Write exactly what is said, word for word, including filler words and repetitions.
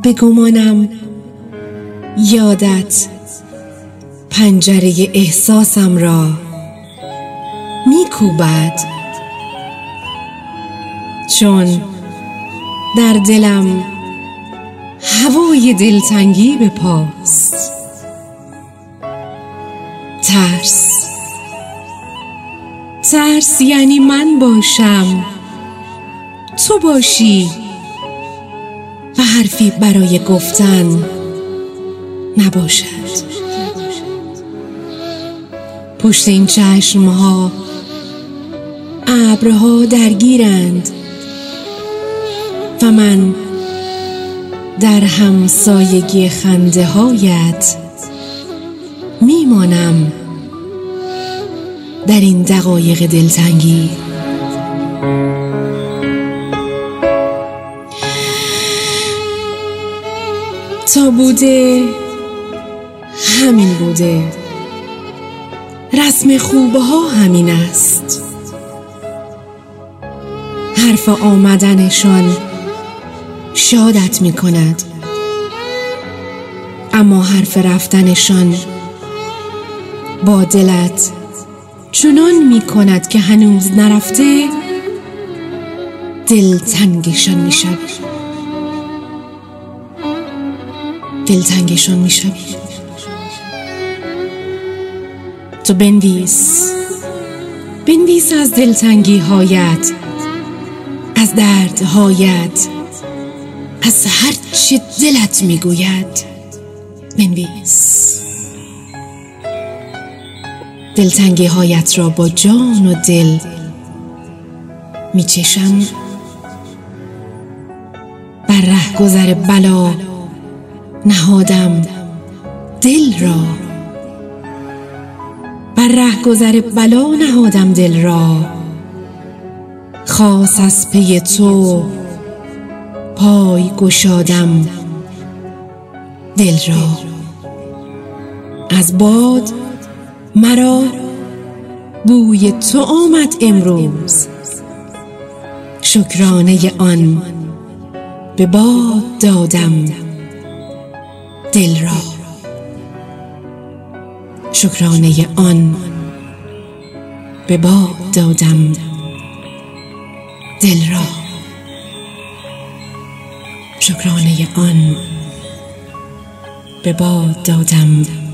به گمانم یادت پنجره احساسم را میکوبد، چون در دلم هوای دلتنگی به پاست. ترس ترس یعنی من باشم، تو باشی و حرفی برای گفتن نباشد. پشت این چشمها ابرها درگیرند و من در همسایگی خنده هایت میمانم در این دقایق دلتنگی. تا بوده همین بوده، رسم خوبه ها همین است. حرف آمدنشان شادت می کند، اما حرف رفتنشان با دلت چنان می کند که هنوز نرفته دلتنگشان می شوی دلتنگشان می شوی تو بنویس بنویس از دلتنگی هایت، از دردهایت، از هر چه دلت میگوید بنویس. دلتنگی هایت را با جان و دل میچشم، بر رهگذر بلا نهادم دل را، بر رهگذر بلا نهادم دل را، خاص از پی تو پای گشادم دل را. از باد مرا بوی تو آمد امروز، شکرانه آن به باد دادم دل را، شکرانه آن به باد دادم دل را، شکرانه آن به باد دادم